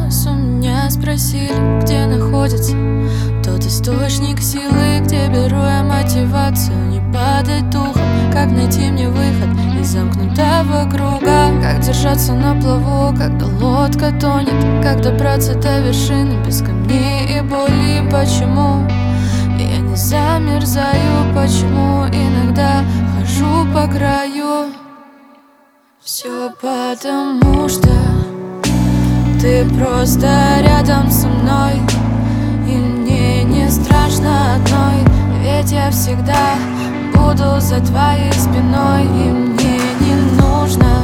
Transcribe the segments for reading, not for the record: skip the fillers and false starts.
раз у меня спросили, где находится тот источник силы, где беру я мотивацию не падать духом. Как найти мне выход из замкнутого круга? Как держаться на плаву, когда лодка тонет? Как добраться до вершины без камней и боли? Почему я не замерзаю? Почему иногда хожу по краю? Все потому, что ты просто рядом со мной, и мне не страшно одной. Ведь я всегда буду за твоей спиной, и мне не нужно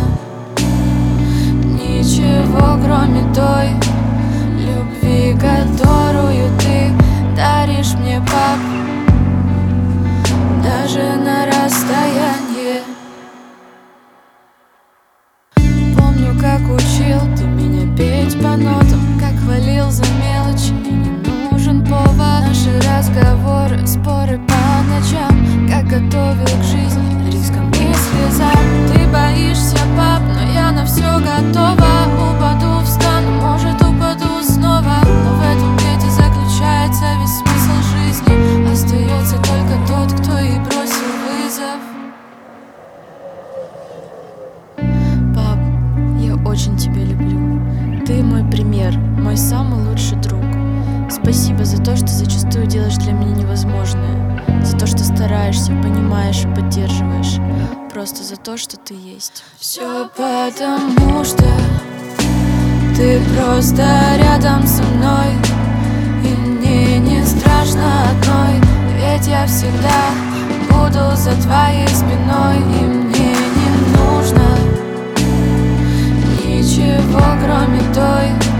ничего, кроме той любви, которую ты даришь мне, пап, даже на расстоянии. Помню, как учил ты меня петь по нотам, как хвалил за мелочи, и не нужен повод. Наши разговоры, споры по ночам, как готовил к жизни, рискам и слезам. Ты боишься, пап, но я на все готова. Упаду, встану, может упаду снова, но в этом где-то заключается весь смысл жизни. Остается только тот, кто ей бросил вызов. Пап, я очень тебя люблю. Ты мой пример, мой самый лучший друг. Спасибо за то, что зачастую делаешь для меня невозможное, за то, что стараешься, понимаешь и поддерживаешь, просто за то, что ты есть. Все потому, что ты просто рядом со мной, и мне не страшно одной. Ведь я всегда буду за твоей спиной, и мне не нужно ничего, кроме той